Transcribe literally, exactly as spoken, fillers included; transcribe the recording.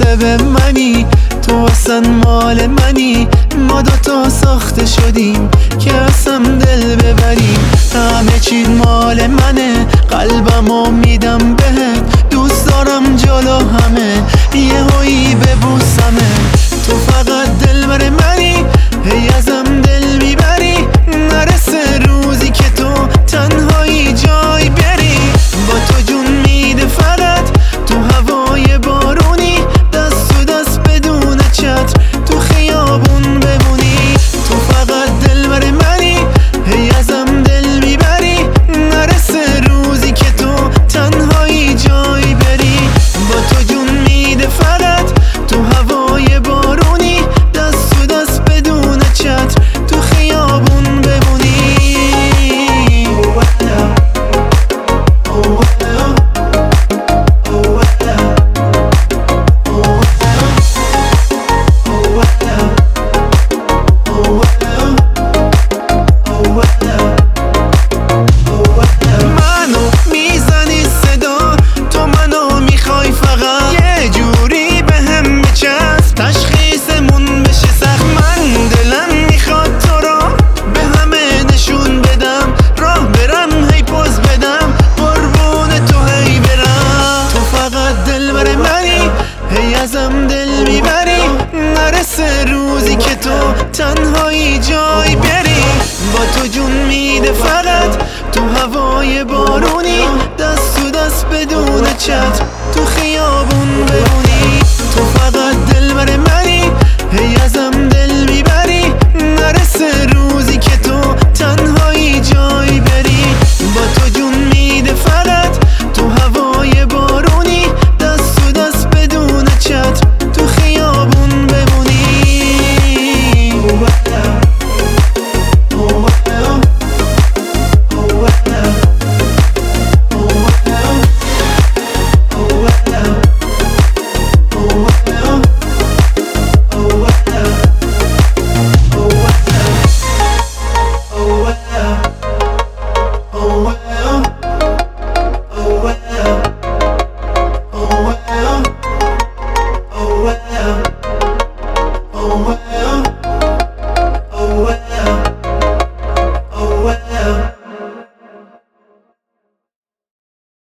به منی، تو اصلا مال منی. ما دوتا ساخته شدیم که اصلا دل ببریم. همه چیز مال منه، قلبمو میدم بهت. دوست دارم جلو همه یه هایی ببوسمه. تو فقط دل بر منی، هی ازم دل میبری. نرسه روزی که تو تنهایی جای بری. با تو جون میده فقط تو هوای بارونی. دست تو دست بدون چتر تو خیابون بمونی. تو فقط دل بر منی، هی ازم دل میبری. نرسه روزی که تو تنهایی جای بری. با تو جون میده فقط تو هوای بارونی. دست تو دست بدون چتر تو خیابون بمونی. منو میزنی صدا، تو منو میخوای فقط یه جوری به هم بچسب. تشخیصمون بشه سخت. من دلم میخواد تو را به همه نشون بدم. راه برم هی پوز بدم، قربون تو هی برم. تو فقط دل بر منی، هی ازم دل میبری. نرسه روزی که تو تنهایی جای بری. با تو جون میده فقط تو هوای بارونی.